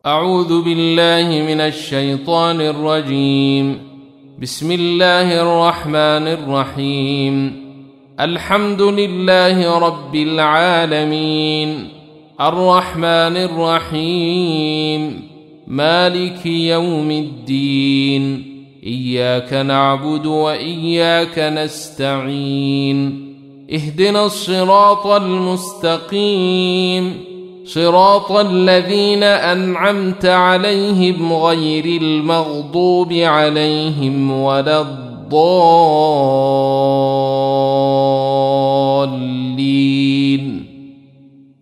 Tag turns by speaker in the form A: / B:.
A: أعوذ بالله من الشيطان الرجيم. بسم الله الرحمن الرحيم. الحمد لله رب العالمين، الرحمن الرحيم، مالك يوم الدين، إياك نعبد وإياك نستعين، اهدنا الصراط المستقيم، صراط الذين أنعمت عليهم غير المغضوب عليهم ولا الضالين.